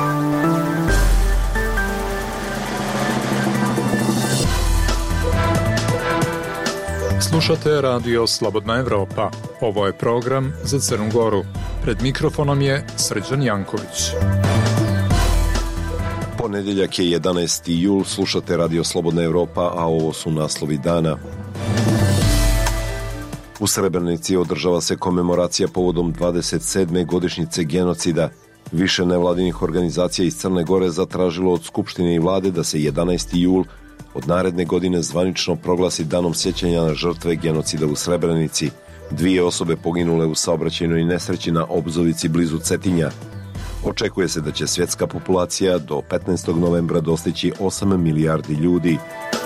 Slušate radio Slobodna Evropa. Ovo je program za Crnu Goru. Pred mikrofonom je Srđan Janković. Ponedjeljak je 11. jul, slušate radio Slobodna Evropa, a ovo su naslovi dana. U Srebrenici održava se komemoracija povodom 27. godišnjice genocida. Više nevladinih organizacija iz Crne Gore zatražilo od Skupštine i vlade da se 11. jul od naredne godine zvanično proglasi danom sjećanja na žrtve genocida u Srebrenici. 2 osobe poginule u saobraćajnoj nesreći na Obzovici blizu Cetinja. Očekuje se da će svjetska populacija do 15. novembra dostići 8 milijardi ljudi.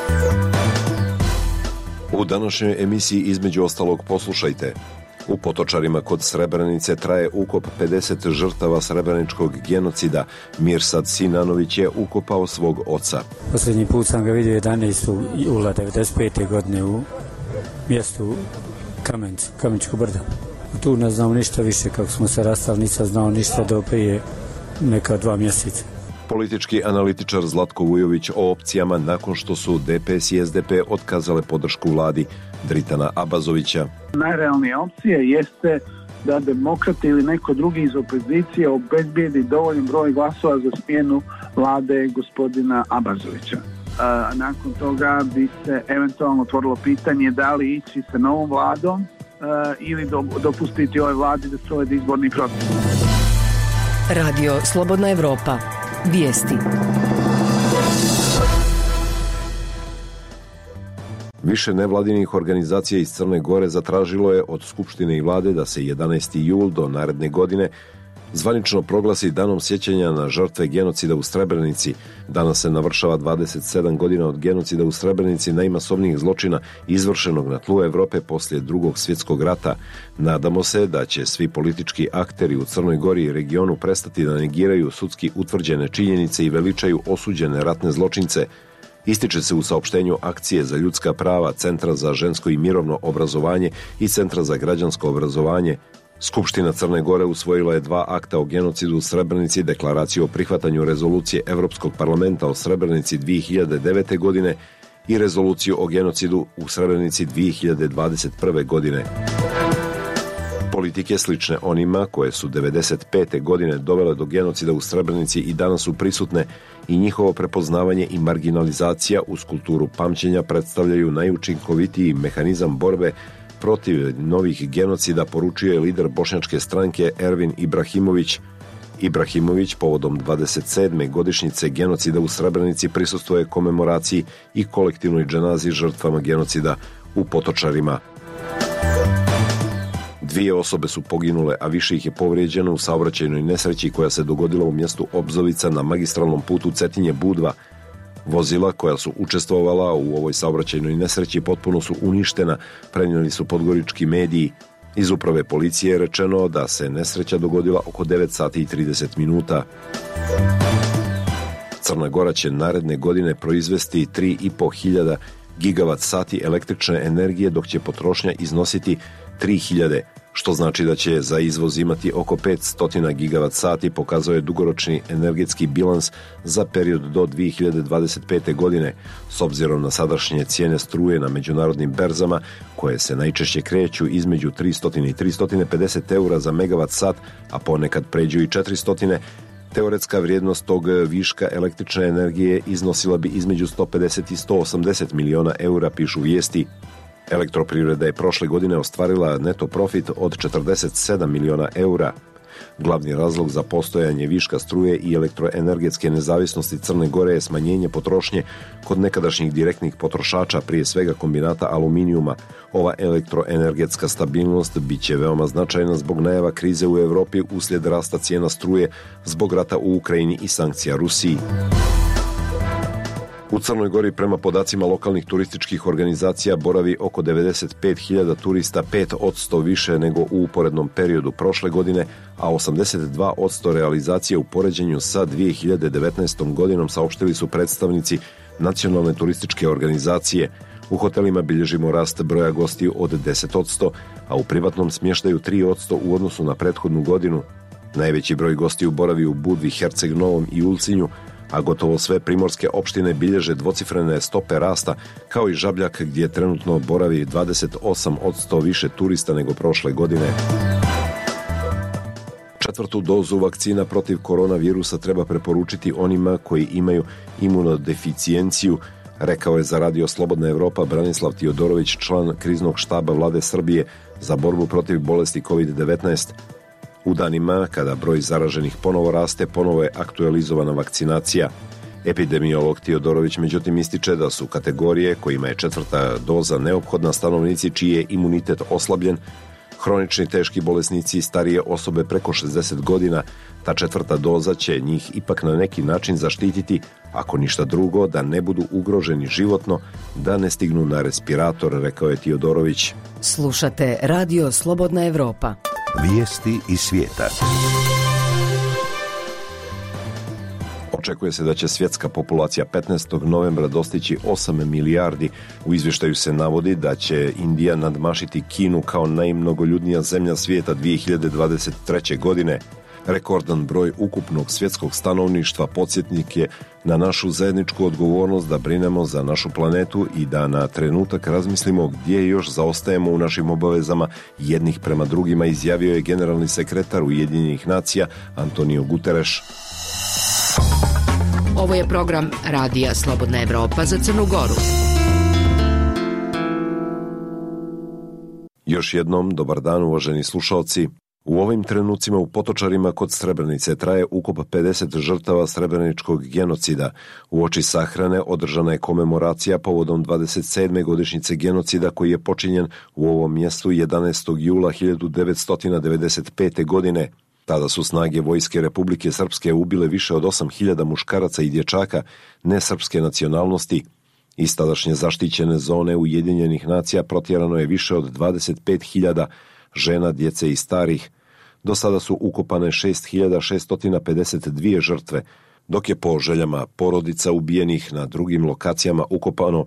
U današnjoj emisiji između ostalog poslušajte. U Potočarima kod Srebrenice traje ukop 50 žrtava srebreničkog genocida. Mirsad Sinanović je ukopao svog oca. Posljednji put sam ga vidio 11. jula 1995. godine u mjestu Kameničko brdo. Tu ne znam ništa više, kako smo se rastali, nisam znao ništa do prije neka 2 mjeseca. Politički analitičar Zlatko Vujović o opcijama nakon što su DPS i SDP otkazale podršku vladi Dritana Abazovića. Najrealnija opcija jeste da demokrati ili neko drugi iz opozicije obezbijedi dovoljan broj glasova za smjenu vlade gospodina Abazovića. Nakon toga bi se eventualno otvorilo pitanje da li ići sa novom vladom ili dopustiti ovoj vladi da sprovede izborni proces. Radio Slobodna Evropa. Vijesti. Više nevladinih organizacija iz Crne Gore zatražilo je od Skupštine i vlade da se 11. jul do naredne godine zvanično proglasi danom sjećanja na žrtve genocida u Srebrenici. Danas se navršava 27 godina od genocida u Srebrenici, najmasovnijih zločina izvršenog na tlu Evrope poslije Drugog svjetskog rata. Nadamo se da će svi politički akteri u Crnoj Gori i regionu prestati da negiraju sudski utvrđene činjenice i veličaju osuđene ratne zločince. Ističe se u saopštenju Akcije za ljudska prava, Centra za žensko i mirovno obrazovanje i Centra za građansko obrazovanje. Skupština Crne Gore usvojila je 2 akta o genocidu u Srebrenici, deklaraciju o prihvatanju rezolucije Evropskog parlamenta o Srebrenici 2009. godine i rezoluciju o genocidu u Srebrenici 2021. godine. Politike slične onima koje su 1995. godine dovele do genocida u Srebrenici i danas su prisutne i njihovo prepoznavanje i marginalizacija uz kulturu pamćenja predstavljaju najučinkovitiji mehanizam borbe protiv novih genocida, poručio je lider bošnjačke stranke Ervin Ibrahimović. Ibrahimović povodom 27. godišnjice genocida u Srebrenici prisustvuje komemoraciji i kolektivnoj dženazi žrtvama genocida u Potočarima. 2 osobe su poginule, a više ih je povrijeđeno u saobraćajnoj nesreći koja se dogodila u mjestu Obzovica na magistralnom putu Cetinje-Budva. Vozila koja su učestvovala u ovoj saobraćajnoj nesreći potpuno su uništena, prenijeli su podgorički mediji. Iz uprave policije je rečeno da se nesreća dogodila oko 9 sati i 30 minuta. Crna Gora će naredne godine proizvesti 3.500 gigavat sati električne energije, dok će potrošnja iznositi 3.000, što znači da će za izvoz imati oko 500 gigavat sati, pokazao je dugoročni energetski bilans za period do 2025. godine. S obzirom na sadašnje cijene struje na međunarodnim berzama, koje se najčešće kreću između 300 i 350 eura za megavat sat, a ponekad pređu i 400, teoretska vrijednost tog viška električne energije iznosila bi između 150 i 180 miliona eura, pišu vijesti. Elektroprivreda je prošle godine ostvarila neto profit od 47 miliona eura. Glavni razlog za postojanje viška struje i elektroenergetske nezavisnosti Crne Gore je smanjenje potrošnje kod nekadašnjih direktnih potrošača, prije svega kombinata aluminijuma. Ova elektroenergetska stabilnost bit će veoma značajna zbog najava krize u Europi uslijed rasta cijena struje zbog rata u Ukrajini i sankcija Rusiji. U Crnoj Gori prema podacima lokalnih turističkih organizacija boravi oko 95.000 turista, 5% više nego u uporednom periodu prošle godine, a 82% realizacije u poređenju sa 2019. godinom, saopštili su predstavnici Nacionalne turističke organizacije. U hotelima bilježimo rast broja gostiju od 10%, a u privatnom smještaju 3% u odnosu na prethodnu godinu. Najveći broj gostiju boravi u Budvi, Herceg Novom i Ulcinju, a gotovo sve primorske opštine bilježe dvocifrene stope rasta, kao i Žabljak gdje trenutno boravi 28% više turista nego prošle godine. 4. dozu vakcina protiv koronavirusa treba preporučiti onima koji imaju imunodeficijenciju, rekao je za Radio Slobodna Evropa Branislav Tiodorović, član kriznog štaba Vlade Srbije za borbu protiv bolesti COVID-19. U danima kada broj zaraženih ponovo raste, ponovo je aktualizovana vakcinacija. Epidemiolog Tiodorović međutim ističe da su kategorije kojima je 4. doza neophodna stanovnici čiji je imunitet oslabljen, hronični teški bolesnici i starije osobe preko 60 godina. Ta 4. doza će njih ipak na neki način zaštititi, ako ništa drugo, da ne budu ugroženi životno, da ne stignu na respirator, rekao je Tiodorović. Slušate Radio Slobodna Evropa. Vijesti iz svijeta. Očekuje se da će svjetska populacija 15. novembra dostići 8 milijardi. U izvještaju se navodi da će Indija nadmašiti Kinu kao najmnogoljudnija zemlja svijeta 2023. godine. Rekordan broj ukupnog svjetskog stanovništva podsjetnik je na našu zajedničku odgovornost da brinemo za našu planetu i da na trenutak razmislimo gdje još zaostajemo u našim obavezama jednih prema drugima, izjavio je generalni sekretar Ujedinjenih nacija Antonio Guterres. Ovo je program Radija Slobodna Evropa za Crnu Goru. Još jednom, dobar dan uvaženi slušalci. U ovim trenucima u Potočarima kod Srebrenice traje ukop 50 žrtava srebreničkog genocida. Uoči sahrane održana je komemoracija povodom 27. godišnjice genocida koji je počinjen u ovom mjestu 11. jula 1995. godine. Tada su snage Vojske Republike Srpske ubile više od 8.000 muškaraca i dječaka nesrpske nacionalnosti. Iz tadašnje zaštićene zone Ujedinjenih nacija protjerano je više od 25.000 žena, djece i starih. Do sada su ukopane 6.652 žrtve, dok je po željama porodica ubijenih na drugim lokacijama ukopano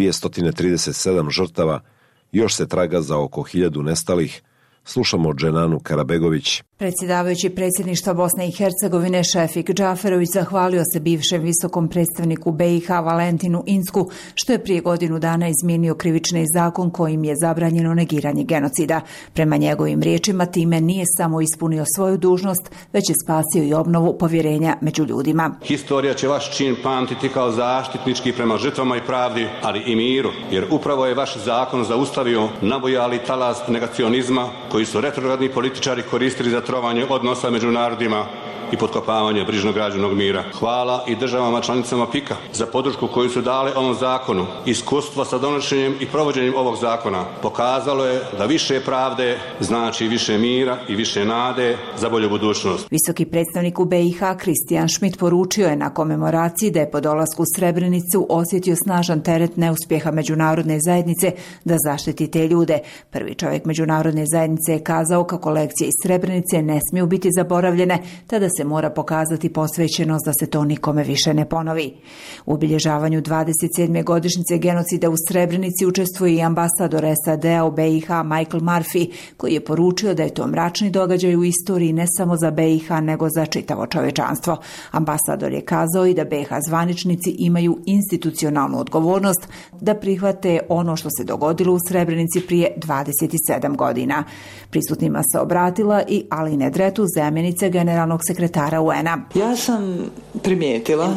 237 žrtava. Još se traga za oko 1000 nestalih. Slušamo Dženanu Karabegović. Predsjedavajući predsjedništva Bosne i Hercegovine Šefik Džaferović zahvalio se bivšem visokom predstavniku BiH Valentinu Insku što je prije godinu dana izmijenio krivični zakon kojim je zabranjeno negiranje genocida. Prema njegovim riječima time nije samo ispunio svoju dužnost, već je spasio i obnovu povjerenja među ljudima. Historija će vaš čin pamtiti kao zaštitnički prema žrtvama i pravdi, ali i miru, jer upravo je vaš zakon zaustavio nabujali talas negacionizma koji su retrogradni političari koristili za trovanje odnosa među narodima i potkopavanje brižno građenog mira. Hvala i državama članicama PIK-a za podršku koju su dale ovom zakonu. Iskustvo sa donošenjem i provođenjem ovog zakona pokazalo je da više pravde znači više mira i više nade za bolju budućnost. Visoki predstavnik u BiH Kristijan Šmit poručio je na komemoraciji da je po dolasku u Srebrenicu osjetio snažan teret neuspjeha međunarodne zajednice da zaštiti te ljude. Prvi čovjek međunarodne zajednice je kazao kako lekcije iz Srebrenice ne smiju biti zaboravljene, te da se mora pokazati posvećenost da se to nikome više ne ponovi. U obilježavanju 27. godišnjice genocida u Srebrenici učestvuje i ambasador SAD-a u BiH Michael Murphy, koji je poručio da je to mračni događaj u istoriji ne samo za BiH nego za čitavo čovječanstvo. Ambasador je kazao i da BiH zvaničnici imaju institucionalnu odgovornost da prihvate ono što se dogodilo u Srebrenici prije 27 godina. Prisutnima se obratila i Aline Dretu, zamjenica generalnog sekretara UN-a. Ja sam primijetila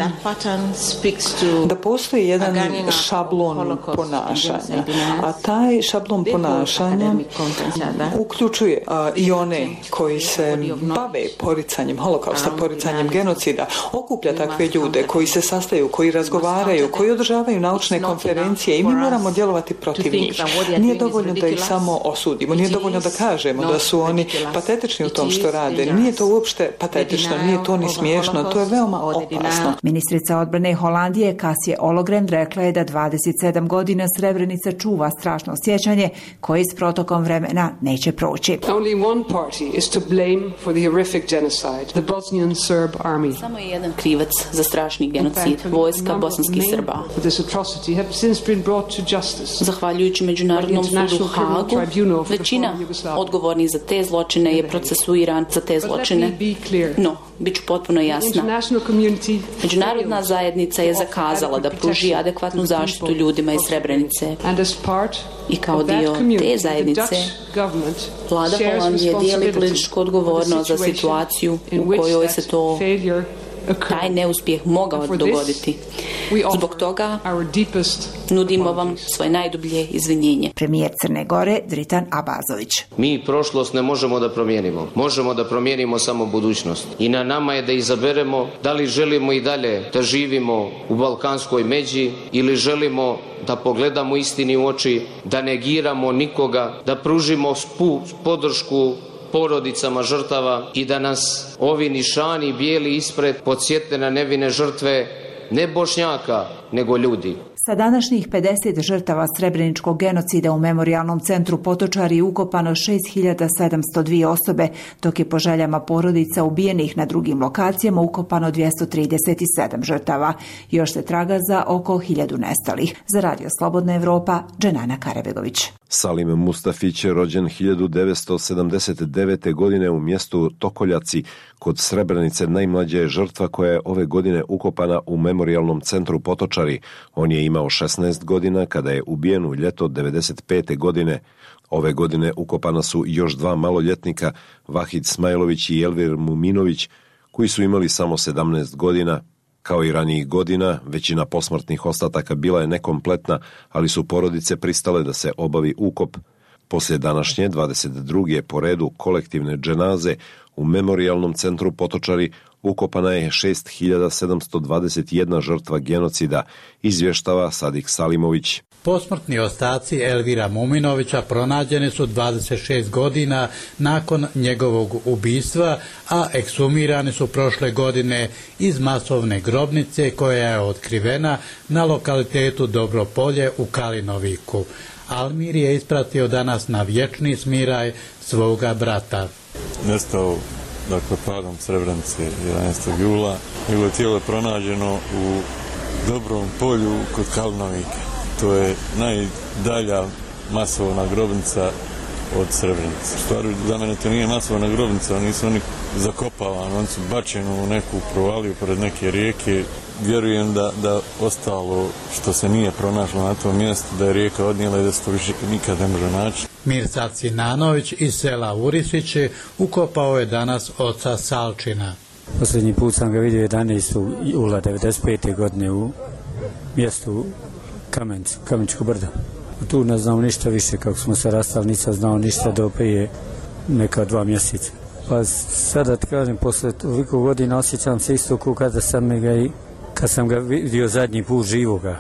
da postoji jedan šablon ponašanja, a taj šablon ponašanja uključuje i one koji se bave poricanjem holokausta, poricanjem genocida, okuplja takve ljude koji se sastaju, koji razgovaraju, koji održavaju naučne konferencije i mi moramo djelovati protiv njih. Nije dovoljno da ih samo osudimo, nije dovoljno da kažemo da su oni patetični u tom što rade. Nije to uopšte patetično, nije to ni smiješno, to je veoma opasno. Ministrica odbrane Holandije Kasije Ologren rekla je da 27 godina Srebrenica čuva strašno sjećanje koje s protokom vremena neće proći. Samo je jedan krivac za strašni genocid, vojska bosanskih Srba. Zahvaljujući Međunarodnom sudu u Hagu, većina odgovornih za te zločine je procesuirana procesuiran za te zločine. No, bit ću potpuno jasna. Međunarodna zajednica je zakazala da pruži adekvatnu zaštitu ljudima iz Srebrenice. I kao dio te zajednice, vlada Holandije dijeli političku odgovornost za situaciju u kojoj se taj neuspjeh mogao dogoditi. Zbog toga nudimo vam svoje najdublje izvinjenje. Premijer Crne Gore Dritan Abazović. Mi prošlost ne možemo da promijenimo. Možemo da promijenimo samo budućnost. I na nama je da izaberemo da li želimo i dalje da živimo u balkanskoj međi ili želimo da pogledamo istini u oči, da negiramo nikoga, da pružimo podršku porodicama žrtava i da nas ovi nišani bijeli ispred podsjete na nevine žrtve ne Bošnjaka, nego ljudi. Sa današnjih 50 žrtava srebreničkog genocida u Memorijalnom centru Potočari ukopano 6702 osobe, dok je po željama porodica ubijenih na drugim lokacijama ukopano 237 žrtava. Još se traga za oko 1000 nestalih. Za Radio Slobodna Evropa, Dženana Karebegović. Salim Mustafić je rođen 1979. godine u mjestu Tokoljaci kod Srebrenice. Najmlađa je žrtva koja je ove godine ukopana u Memorijalnom centru Potočari. On je imao 16 godina kada je ubijen u ljeto 1995. godine. Ove godine ukopana su još 2 maloljetnika, Vahid Smajlović i Elvir Muminović, koji su imali samo 17 godina. Kao i ranijih godina, većina posmrtnih ostataka bila je nekompletna, ali su porodice pristale da se obavi ukop. Poslije današnje 22. po redu kolektivne dženaze u Memorijalnom centru Potočari ukopana je 6721 žrtva genocida, izvještava Sadik Salimović. Posmrtni ostaci Elvira Muminovića pronađeni su 26 godina nakon njegovog ubistva, a ekshumirani su prošle godine iz masovne grobnice koja je otkrivena na lokalitetu Dobropolje u Kalinoviku. Almir je ispratio danas na vječni smiraj svoga brata. Nestao padom Srebrenice 11. jula. Njegovo tijelo je pronađeno u Dobrom polju kod Kalinovika. To je najdalja masovna grobnica od Srebrenice. U stvari, za mene to nije masovna grobnica, nisu oni zakopavani, oni su bačeni u neku provaliju pored neke rijeke. Vjerujem da ostalo što se nije pronašlo na tom mjestu, da je rijeka odnijela i da se to više nikad ne može naći. Mirsad Sinanović iz sela Urisići ukopao je danas oca Salčina. Posljednji put sam ga vidio 11. jula 1995. godine u mjestu Kameničko brdo. Tu ne znao ništa više, kako smo se rastali, nisam znao ništa do prije neka 2 mjeseca. Pa sada ti kažem, posle toliko godina osjećam se isto kada sam ga vidio zadnji put živoga.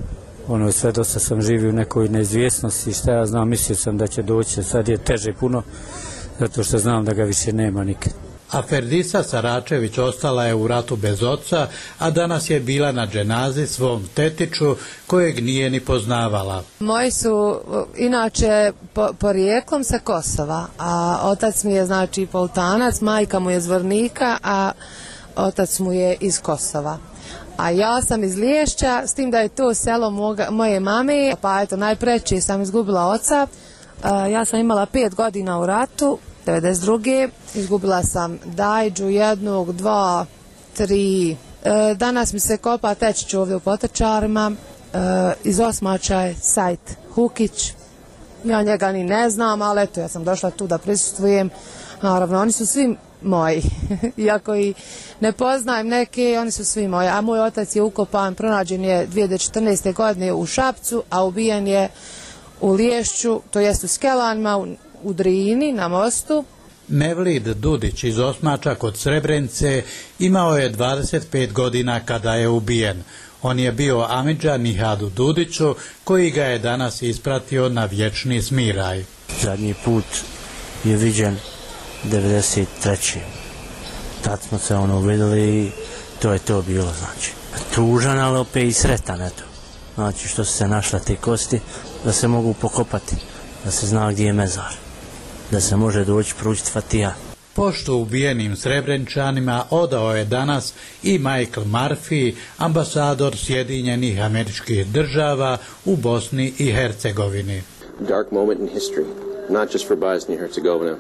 Sve dosta sam živio u nekoj neizvjesnosti, šta ja znam, mislio sam da će doći, sad je teže puno, zato što znam da ga više nema nikad. A Ferdisa Saračević ostala je u ratu bez oca, a danas je bila na dženazi svom tetiću kojeg nije ni poznavala. Moji su inače porijeklom sa Kosova, a otac mi je Poltanac, majka mu je iz Vornika, a otac mu je iz Kosova. A ja sam iz Liješća, s tim da je to selo moje mame, pa eto najpreće sam izgubila oca. Ja sam imala 5 godina u ratu. 1992. izgubila sam dajđu 1, 2, 3. Danas mi se kopa tečić ovdje u Potočarima. Iz Osmača je Sajt Hukić. Ja njega ni ne znam, ali eto, ja sam došla tu da prisustvujem. Naravno, oni su svi moji. Iako i ne poznajem neke, oni su svi moji. A moj otac je ukopan, pronađen je 2014. godine u Šapcu, a ubijen je u Liješću, to jest u Skelanima, u Drini, na mostu. Mevlid Dudić iz Osmača kod Srebrenice imao je 25 godina kada je ubijen. On je bio amidža Nihadu Dudiću, koji ga je danas ispratio na vječni smiraj. Zadnji put je viđen 93. Tad smo se vidjeli i to je to bilo, tužan, ali opet i sretan, eto. Što su se našle te kosti, da se mogu pokopati, da se zna gdje je mezar, da se može doći pručiti fatija. Poštu ubijenim Srebreničanima odao je danas i Michael Murphy, ambasador Sjedinjenih Američkih Država u Bosni i Hercegovini. Dark moment in history, not just for Bosnia and Herzegovina,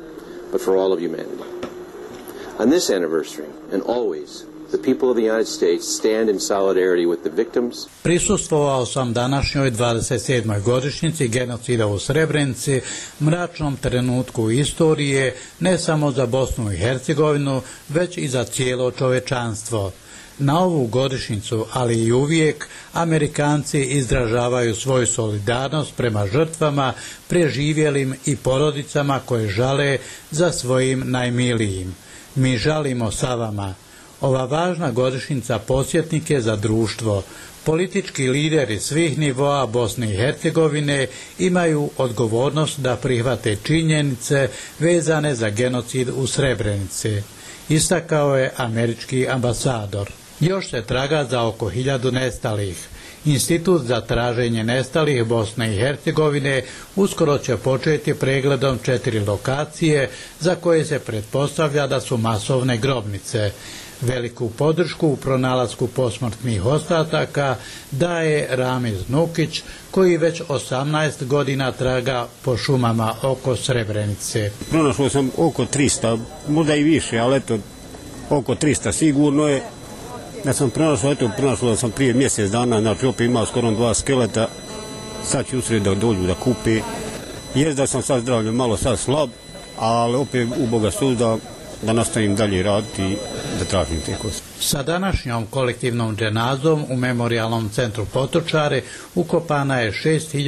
but for all of humanity. On this anniversary, and always, the people of the United States stand in solidarity with the victims. Prisustvovao sam današnjoj 27. godišnjici genocida u Srebrenici, mračnom trenutku istorije, ne samo za Bosnu i Hercegovinu, već i za cijelo čovečanstvo. Na ovu godišnjicu, ali i uvijek, Amerikanci izražavaju svoju solidarnost prema žrtvama, preživjelim i porodicama koje žale za svojim najmilijim. Mi žalimo sa vama. Ova važna godišnjica podsjetnik je za društvo. Politički lideri svih nivoa Bosne i Hercegovine imaju odgovornost da prihvate činjenice vezane za genocid u Srebrenici, istakao je američki ambasador. Još se traga za oko 1000 nestalih. Institut za traženje nestalih Bosne i Hercegovine uskoro će početi pregledom 4 lokacije za koje se pretpostavlja da su masovne grobnice. Veliku podršku u pronalasku posmrtnih ostataka daje Ramiz Nukić, koji već 18 godina traga po šumama oko Srebrenice. Pronašao sam oko 300, možda i više, ali eto, oko 300 sigurno je. Ja sam pronašao sam prije mjesec dana, znači opet imao skoro 2 skeleta, sad ću usred da dođu da kupi. Jest da sam sad zdravljen malo sad slab, ali opet u Boga suzda da nastavim dalje raditi i da tražim te kosti. Sa današnjom kolektivnom dženazom u Memorijalnom centru Potočare ukopana je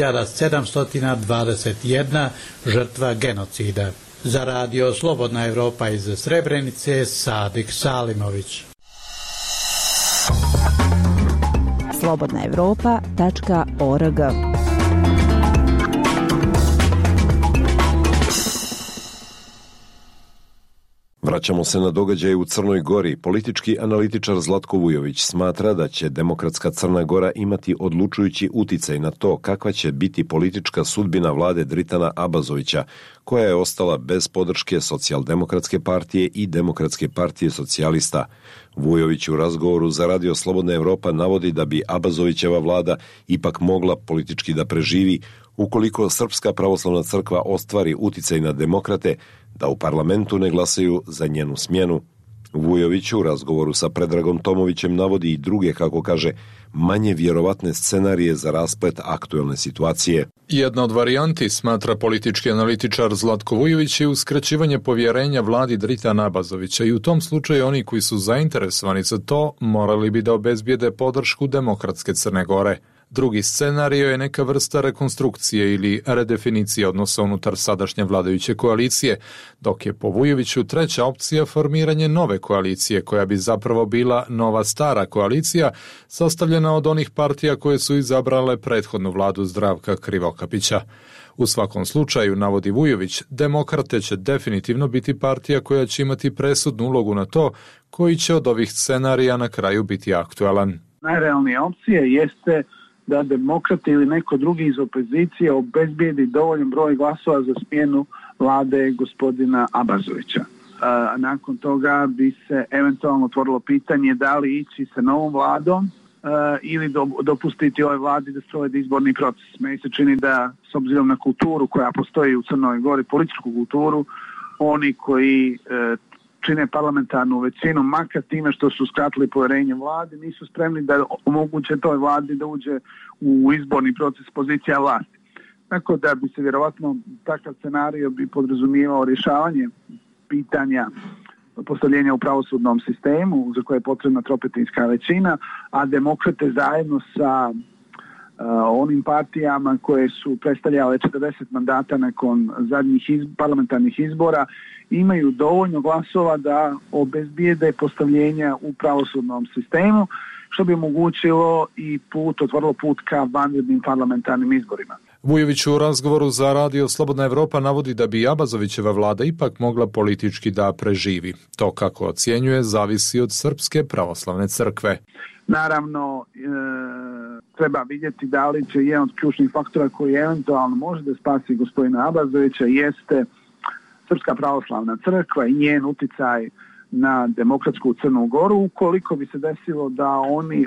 6721 žrtva genocida. Za radio Slobodna Evropa iz Srebrenice, Sadik Salimović. slobodnaevropa.org. Vraćamo se na događaje u Crnoj Gori. Politički analitičar Zlatko Vujović smatra da će demokratska Crna Gora imati odlučujući uticaj na to kakva će biti politička sudbina vlade Dritana Abazovića, koja je ostala bez podrške Socijaldemokratske partije i Demokratske partije socijalista. Vujović u razgovoru za radio Slobodna Evropa navodi da bi Abazovićeva vlada ipak mogla politički da preživi ukoliko Srpska pravoslavna crkva ostvari uticaj na demokrate da u parlamentu ne glasaju za njenu smjenu. Vujović u razgovoru sa Predragom Tomovićem navodi i druge, kako kaže, manje vjerovatne scenarije za rasplet aktuelne situacije. Jedna od varijanti, smatra politički analitičar Zlatko Vujović, je uskraćivanje povjerenja vladi Dritana Abazovića i u tom slučaju oni koji su zainteresovani za to morali bi da obezbijede podršku demokratske Crne Gore. Drugi scenario je neka vrsta rekonstrukcije ili redefinicije odnosa unutar sadašnje vladajuće koalicije, dok je po Vujoviću treća opcija formiranje nove koalicije, koja bi zapravo bila nova stara koalicija, sastavljena od onih partija koje su izabrale prethodnu vladu Zdravka Krivokapića. U svakom slučaju, navodi Vujović, demokrate će definitivno biti partija koja će imati presudnu ulogu na to koji će od ovih scenarija na kraju biti aktualan. Najrealnija opcija jeste da demokrati ili neko drugi iz opozicije obezbijedi dovoljan broj glasova za smjenu vlade gospodina Abazovića. Nakon toga bi se eventualno otvorilo pitanje da li ići sa novom vladom ili dopustiti ovoj vladi da sprovede izborni proces. Meni se čini da, s obzirom na kulturu koja postoji u Crnoj Gori, političku kulturu, oni koji čine parlamentarnu većinu, makar time što su skratili povjerenje vladi, nisu spremni da omoguće toj vladi da uđe u izborni proces pozicija vlasti. Tako da bi se vjerovatno takav scenario bi podrazumijevao rješavanje pitanja postavljenja u pravosudnom sistemu za koje je potrebna tropetinska većina, a demokrate zajedno sa onim partijama koje su predstavljale 40 mandata nakon zadnjih parlamentarnih izbora imaju dovoljno glasova da obezbijede postavljenja u pravosudnom sistemu, što bi omogućilo i otvorilo put ka vanrednim parlamentarnim izborima. Vujović u razgovoru za radio Slobodna Evropa navodi da bi Abazovićeva vlada ipak mogla politički da preživi. To, kako ocjenjuje, zavisi od Srpske pravoslavne crkve. Naravno, treba vidjeti da li će jedan od ključnih faktora koji eventualno može da spasi gospodina Abazovića jeste Srpska pravoslavna crkva i njen uticaj na demokratsku Crnu Goru. Ukoliko bi se desilo da oni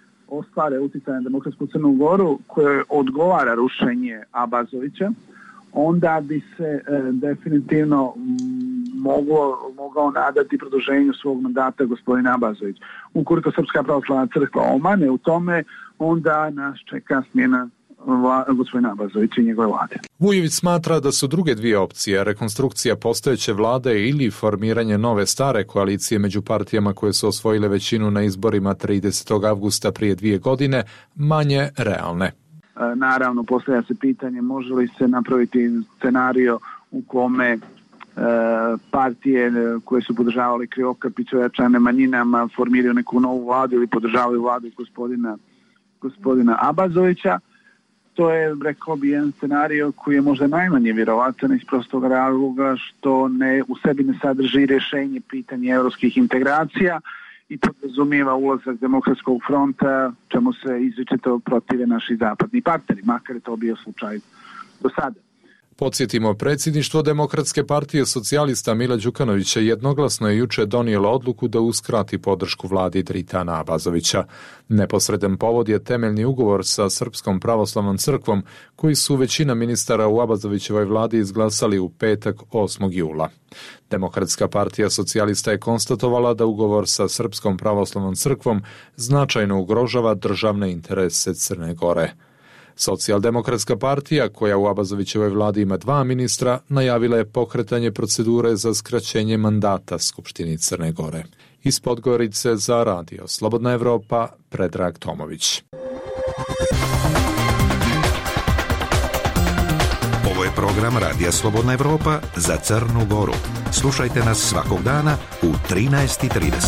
ostvare uticaj na demokratsku Crnu Goru koje odgovara rušenje Abazovića, onda bi se definitivno mogao nadati produženju svog mandata gospodin Abazović. Ukoliko Srpska pravoslavna crkva omane u tome, onda nas čeka smjena gospodina Abazovića i njegove vlade. Vujović smatra da su druge dvije opcije, rekonstrukcija postojeće vlade ili formiranje nove stare koalicije među partijama koje su osvojile većinu na izborima 30. avgusta prije 2 godine, manje realne. Naravno, postavlja se pitanje može li se napraviti scenario u kome partije koje su podržavali Krivokapića ojačane manjinama formiraju neku novu vladu ili podržavaju vladu gospodina Abazovića. To je, rekao bi, jedan scenario koji je možda najmanje vjerovatan iz prostog razloga što u sebi ne sadrži rješenje pitanja europskih integracija i podrazumijeva ulazak Demokratskog fronta, čemu se izričito protive naši zapadni partneri, makar je to bio slučaj do sada. Podsjetimo, predsjedništvo Demokratske partije socijalista Mila Đukanovića jednoglasno je jučer donijelo odluku da uskrati podršku vladi Dritana Abazovića. Neposredan povod je temeljni ugovor sa Srpskom pravoslavnom crkvom, koji su većina ministara u Abazovićevoj vladi izglasali u petak 8. jula. Demokratska partija socijalista je konstatovala da ugovor sa Srpskom pravoslavnom crkvom značajno ugrožava državne interese Crne Gore. Socijaldemokratska partija, koja u Abazovićevoj vladi ima 2 ministra, najavila je pokretanje procedure za skraćenje mandata Skupštini Crne Gore. Iz Podgorice za radio Slobodna Evropa, Predrag Tomović. Ovo je program Radija Slobodna Evropa za Crnu Goru. Slušajte nas svakog dana u 13:30.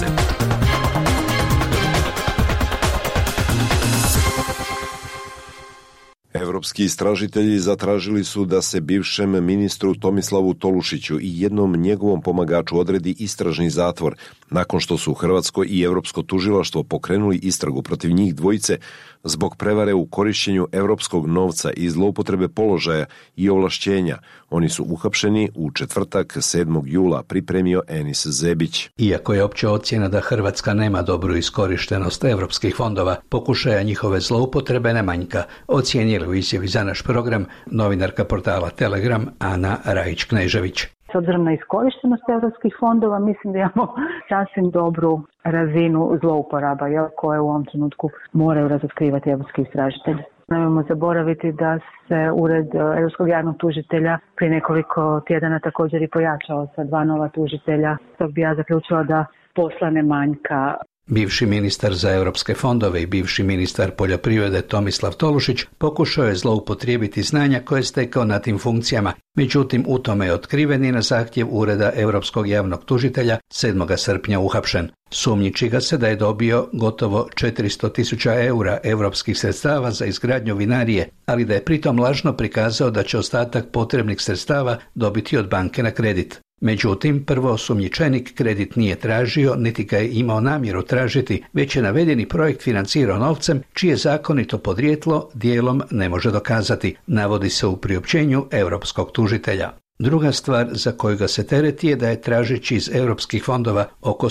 Evropski istražitelji zatražili su da se bivšem ministru Tomislavu Tolušiću i jednom njegovom pomagaču odredi istražni zatvor, nakon što su Hrvatsko i Europsko tužilaštvo pokrenuli istragu protiv njih dvojice zbog prevare u korišćenju europskog novca i zloupotrebe položaja i ovlašćenja. Oni su uhapšeni u četvrtak 7. jula, pripremio Enis Zebić. Iako je opća ocjena da Hrvatska nema dobru iskorištenost europskih fondova, pokušaja njihove zloupotrebe ne manjka, ocijenili u izjavi za naš program novinarka portala Telegram Ana Rajić-Knežević. S obzirom na iskorištenost europskih fondova, mislim da imamo sasvim dobru razinu zlouporaba, koje u ovom trenutku moraju razotkrivati europski istražitelji. Nemojmo zaboraviti da se Ured Europskog javnog tužitelja prije nekoliko tjedana također i pojačao sa 2 nova tužitelja. Stoga bi ja zaključila da posla ne manjka. Bivši ministar za europske fondove i bivši ministar poljoprivrede Tomislav Tolušić pokušao je zloupotrijebiti znanja koje je stekao na tim funkcijama, međutim u tome je otkriven i na zahtjev Ureda Europskog javnog tužitelja 7. srpnja uhapšen. Sumnjiči ga se da je dobio gotovo 400.000 eura europskih sredstava za izgradnju vinarije, ali da je pritom lažno prikazao da će ostatak potrebnih sredstava dobiti od banke na kredit. Međutim, prvo osumnjičenik kredit nije tražio, niti ga je imao namjeru tražiti, već je navedeni projekt financirao novcem čije zakonito podrijetlo dijelom ne može dokazati, navodi se u priopćenju europskog tužitelja. Druga stvar za koju ga se tereti je da je tražeći iz europskih fondova oko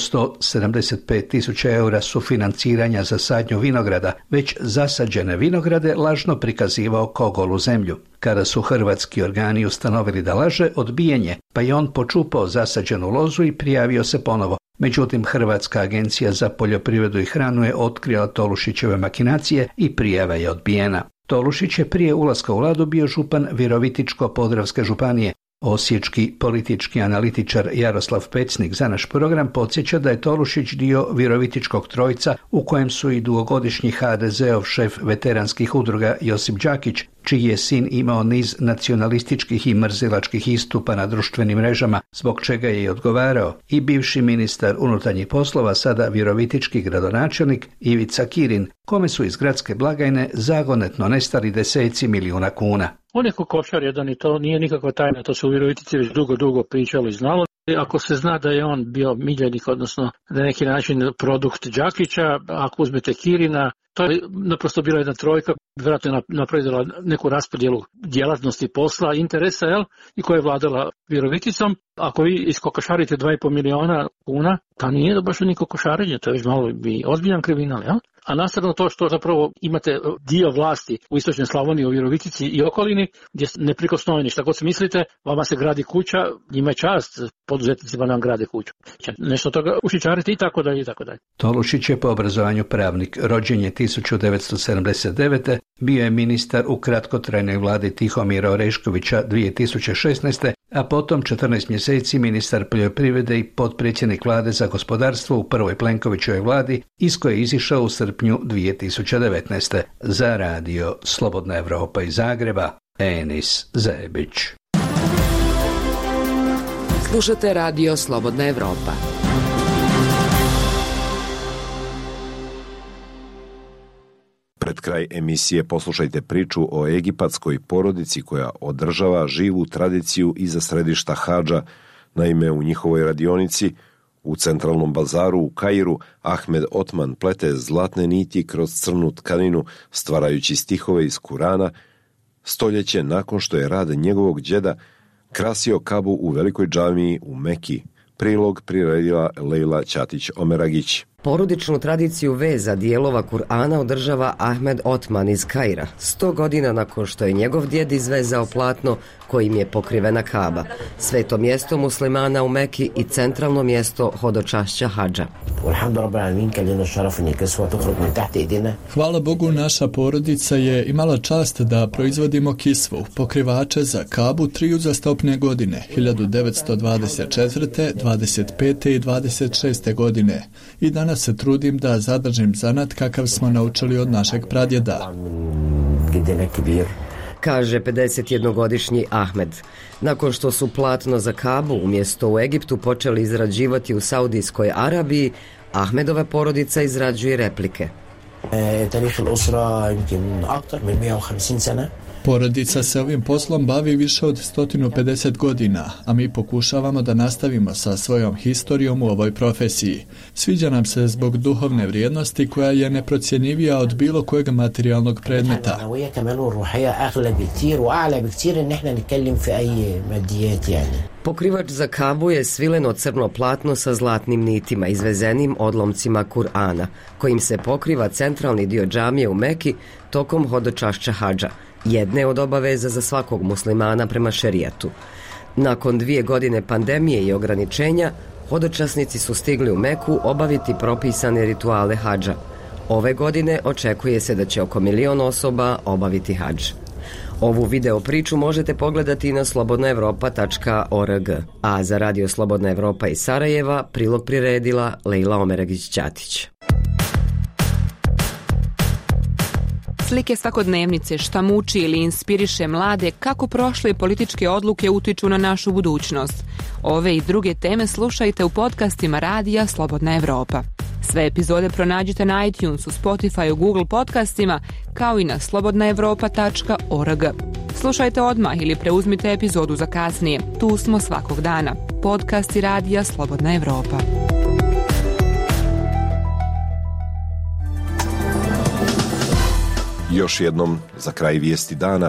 175.000 eura sufinanciranja za sadnju vinograda, već zasađene vinograde lažno prikazivao kao golu zemlju. Kada su hrvatski organi ustanovili da laže, odbijen je, pa je on počupao zasađenu lozu i prijavio se ponovo. Međutim, Hrvatska agencija za poljoprivredu i hranu je otkrila Tolušićeve makinacije i prijava je odbijena. Tolušić je prije ulaska u vladu bio župan Virovitičko-podravske županije. Osječki politički analitičar Jaroslav Pecnik za naš program podsjeća da je Tolušić dio Virovitičkog trojca u kojem su i dugogodišnji HDZ-ov šef veteranskih udruga Josip Đakić, čiji je sin imao niz nacionalističkih i mrzilačkih istupa na društvenim mrežama, zbog čega je i odgovarao, i bivši ministar unutarnjih poslova, sada virovitički gradonačelnik Ivica Kirin, kome su iz gradske blagajne zagonetno nestali deseci milijuna kuna. On je kokošar jedan i to nije nikakva tajna, to su u Virovitici već dugo pričalo i znalo. Ako se zna da je on bio miljenik, odnosno na neki način produkt Đakića, ako uzmete Kirina, to je naprosto bila jedna trojka, vjerojatno je napravila neku raspodjelu djelatnosti posla, interesa, i koja je vladala Viroviticom. Ako vi iskokošarite 2,5 milijuna kuna, to nije baš ni kokošarenje, to je već malo i ozbiljan kriminal, a nastavno to što zapravo imate dio vlasti u istočnoj Slavoniji, u Virovitici i okolini, gdje neprikosnoveni, šta god se mislite, vama se gradi kuća, njima je čast, poduzetnicima nam grade kuću. Nešto toga ušičariti i tako dalje, i tako dalje. Tolušić je po obrazovanju pravnik, rođen je 1979. Bio je ministar u kratkotrajnoj vladi Tihomira Oreškovića 2016. a potom 14 mjeseci ministar poljoprivrede i potpredsjednik vlade za gospodarstvo u prvoj Plenkovićevoj vladi, iz koje je izišao u srpnju 2019. Za radio Slobodna Evropa iz Zagreba, Enis Zebić. Slušate radio Slobodna Evropa. Pred kraj emisije poslušajte priču o egipatskoj porodici koja održava živu tradiciju iza središta hadža. Naime, u njihovoj radionici u centralnom bazaru u Kairu Ahmed Otman plete zlatne niti kroz crnu tkaninu stvarajući stihove iz Kurana, stoljeće nakon što je rad njegovog djeda krasio Kabu u velikoj džamiji u Meki. Prilog priredila Lejla Ćatić-Omeragić. Porodičnu tradiciju veza dijelova Kur'ana održava Ahmed Otman iz Kaira, 100 godina nakon što je njegov djed izvezao platno kojim je pokrivena Kaba, sveto mjesto muslimana u Meki i centralno mjesto hodočašća hadža. Hvala Bogu, naša porodica je imala čast da proizvodimo kisvu, pokrivače za Kabu 3 uzastopne godine, 1924., 25. i 26. godine. I danas se trudim da zadržim zanat kakav smo naučili od našeg pradjeda. Kaže 51-godišnji Ahmed. Nakon što su platno za Kabu umjesto u Egiptu počeli izrađivati u Saudijskoj Arabiji, Ahmedova porodica izrađuje replike. Porodica se ovim poslom bavi više od 150 godina, a mi pokušavamo da nastavimo sa svojom historijom u ovoj profesiji. Sviđa nam se zbog duhovne vrijednosti koja je neprocjenjivija od bilo kojeg materijalnog predmeta. Pokrivač za Kabu je svileno crno platno sa zlatnim nitima izvezenim odlomcima Kur'ana, kojim se pokriva centralni dio džamije u Meki tokom hodočašća hadža, jedne od obaveza za svakog muslimana prema šerijatu. Nakon 2 godine pandemije i ograničenja, hodočasnici su stigli u Meku obaviti propisane rituale hadža. Ove godine očekuje se da će oko 1 milion osoba obaviti hadž. Ovu video priču možete pogledati na slobodnaevropa.org, a za radio Slobodna Evropa iz Sarajeva prilog priredila Lejla Omeragić-Ćatić. Slike svakodnevnice, šta muči ili inspiriše mlade, kako prošle političke odluke utiču na našu budućnost. Ove i druge teme slušajte u podcastima radija Slobodna Evropa. Sve epizode pronađite na iTunesu, Spotify, Google podcastima, kao i na slobodnaevropa.org. Slušajte odmah ili preuzmite epizodu za kasnije. Tu smo svakog dana. Podcasti radija Slobodna Evropa. Još jednom za kraj vijesti dana.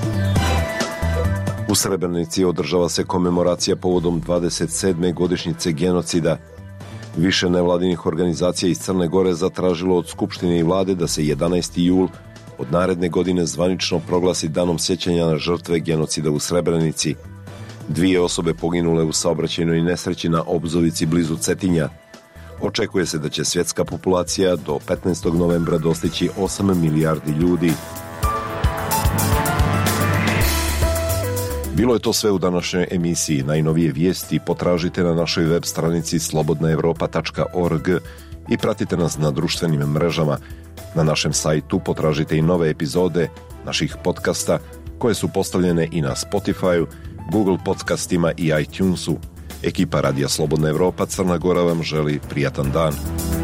U Srebrenici održava se komemoracija povodom 27. godišnjice genocida. Više nevladinih organizacija iz Crne Gore zatražilo od Skupštine i vlade da se 11. jul od naredne godine zvanično proglasi danom sjećanja na žrtve genocida u Srebrenici. 2 osobe poginule u saobraćajnoj nesreći na Obzovici blizu Cetinja. Očekuje se da će svjetska populacija do 15. novembra dostići 8 milijardi ljudi. Bilo je to sve u današnjoj emisiji. Najnovije vijesti potražite na našoj web stranici slobodnaevropa.org i pratite nas na društvenim mrežama. Na našem sajtu potražite i nove epizode naših podcasta koje su postavljene i na Spotify, Google podcastima i iTunesu. Ekipa Radija Slobodna Evropa Crna Gora vam želi prijatan dan.